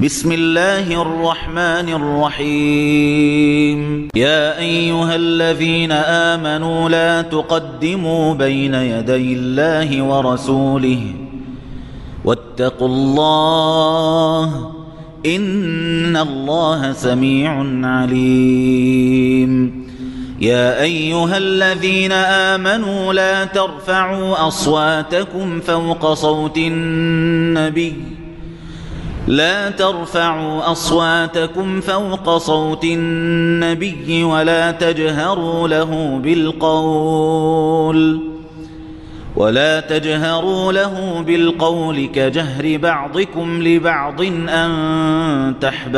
بسم الله الرحمن الرحيم. يا أيها الذين آمنوا لا تقدموا بين يدي الله ورسوله واتقوا الله إن الله سميع عليم. يا أيها الذين آمنوا لا ترفعوا أصواتكم فوق صوت النبي ولا تجهروا له بالقول كجهر بعضكم لبعض أن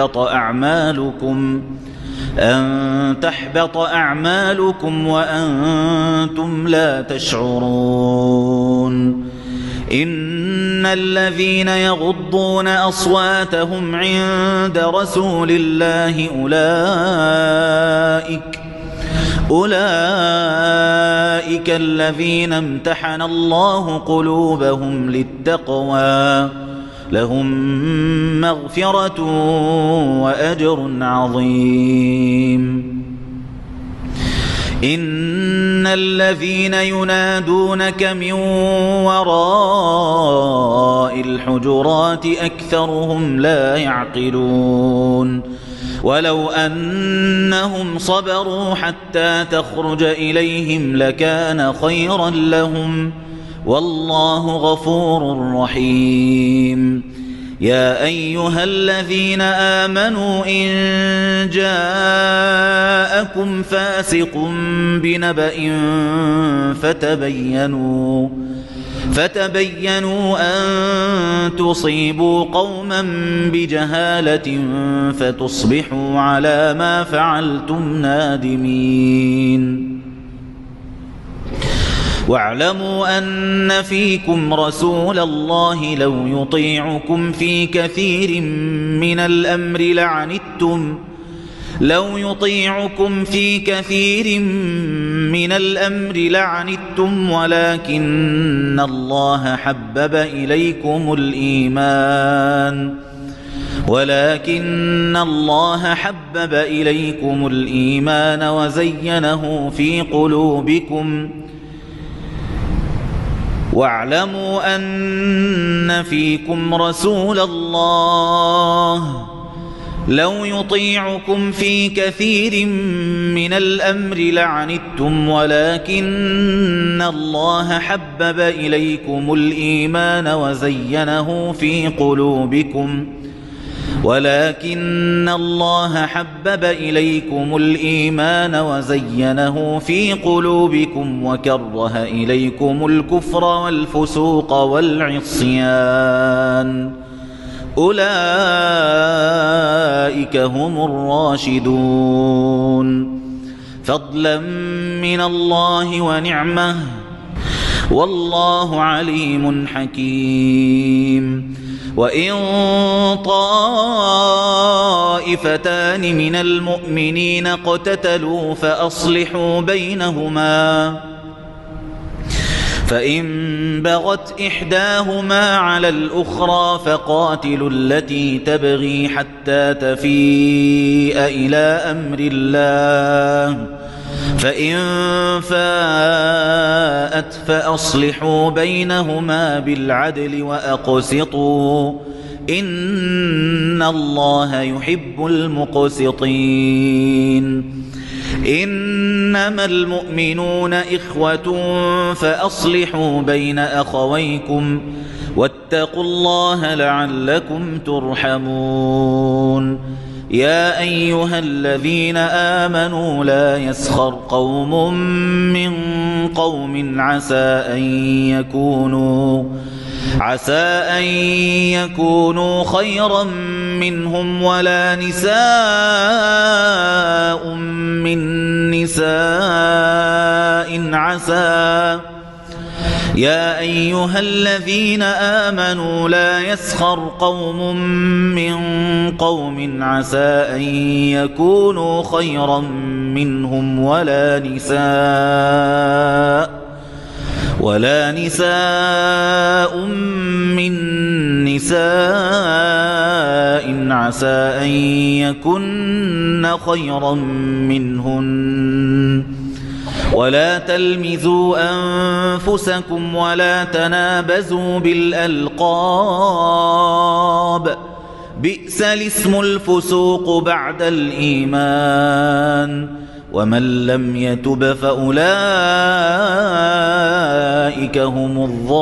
تحبط أعمالكم وأنتم لا تشعرون. إن الذين يغضون أصواتهم عند رسول الله أولئك الذين امتحن الله قلوبهم للتقوى لهم مغفرة وأجر عظيم. إن الذين ينادونك من وراء الحجرات أكثرهم لا يعقلون. ولو أنهم صبروا حتى تخرج إليهم لكان خيرا لهم والله غفور رحيم. يا أيها الذين آمنوا إن جاءكم فاسق بنبأ فتبينوا أن تصيبوا قوما بجهالة فتصبحوا على ما فعلتم نادمين. واعلموا أن فيكم رسول الله لو يطيعكم في كثير من الأمر لعنتم ولكن الله حبب إليكم الإيمان وزينه في قلوبكم. واعلموا أن فيكم رسول الله لو يطيعكم في كثير من الأمر لعنتم ولكن الله حبب إليكم الإيمان وزينه في قلوبكم وكره إليكم الكفر والفسوق والعصيان أولئك هم الراشدون فضلا من الله ونعمة والله عليم حكيم. وإن طائفتان من المؤمنين اقتتلوا فأصلحوا بينهما فإن بغت إحداهما على الأخرى فقاتلوا التي تبغي حتى تفيء إلى أمر الله فإن فاءت فأصلحوا بينهما بالعدل وأقسطوا إن الله يحب المقسطين. إنما المؤمنون إخوة فأصلحوا بين أخويكم واتقوا الله لعلكم ترحمون. يا أيها الذين آمنوا لا يسخر قوم من قوم عسى أن يكونوا خيرا منهم ولا نساء من نساء يا أيها الذين آمنوا لا يسخر قوم من قوم عسى أن يكونوا خيرا منهم ولا نساء من نساء عسى أن يكن خيرا منهن ولا تلمزوا أنفسكم ولا تنابزوا بالألقاب بئس الاسم الفسوق بعد الإيمان ومن لم يتب فأولئك هم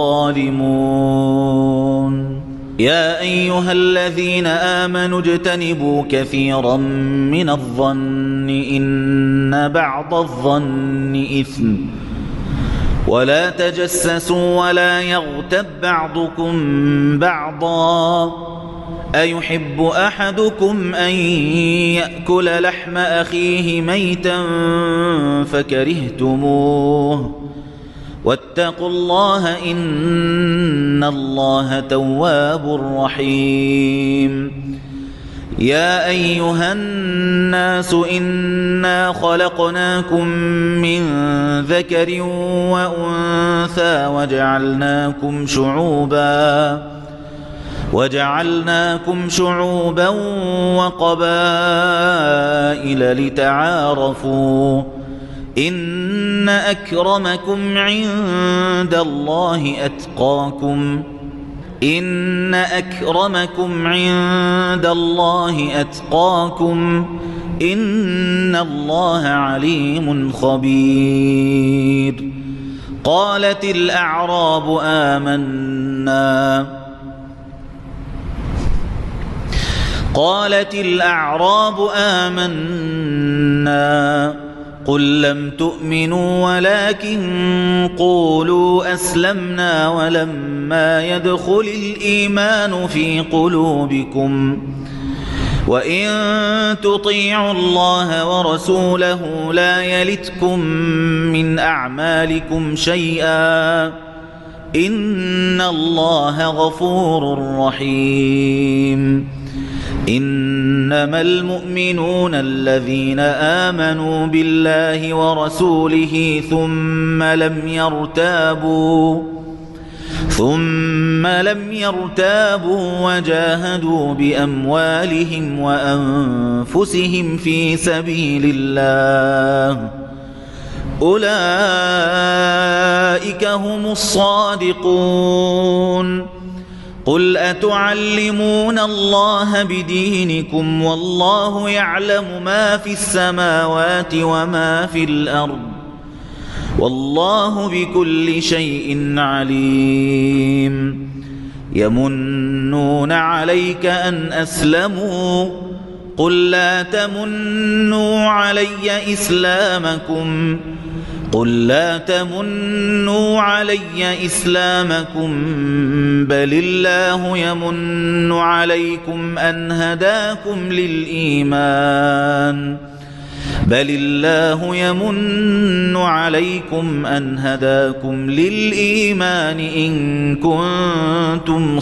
الظالمون يا أيها الذين آمنوا اجتنبوا كثيرا من الظن إن بعض الظن إثم ولا تجسسوا ولا يغتب بعضكم بعضا أيحب أحدكم أن يأكل لحم أخيه ميتا فكرهتموه واتقوا الله إن الله تواب رحيم يا أيها الناس إنا خلقناكم من ذكر وأنثى وجعلناكم شعوبا وقبائل لتعارفوا إن أكرمكم عند الله أتقاكم إن الله عليم خبير قالت الأعراب آمنا قل لم تؤمنوا ولكن قولوا أسلمنا ولما يدخل الإيمان في قلوبكم وإن تطيعوا الله ورسوله لا يلتكم من أعمالكم شيئا إن الله غفور رحيم إنما المؤمنون الذين آمنوا بالله ورسوله ثم لم يرتابوا وجاهدوا بأموالهم وأنفسهم في سبيل الله أولئك هم الصادقون قل أتعلمون الله بدينكم والله يعلم ما في السماوات وما في الأرض والله بكل شيء عليم يمنون عليك أن أسلموا قل لا تمنوا علي إسلامكم بل الله يمن عليكم أن هداكم للإيمان إن كنتم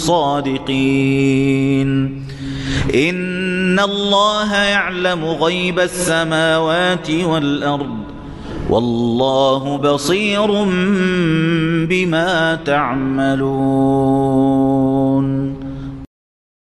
صادقين إن الله يعلم غيب السماوات والأرض والله بصير بما تعملون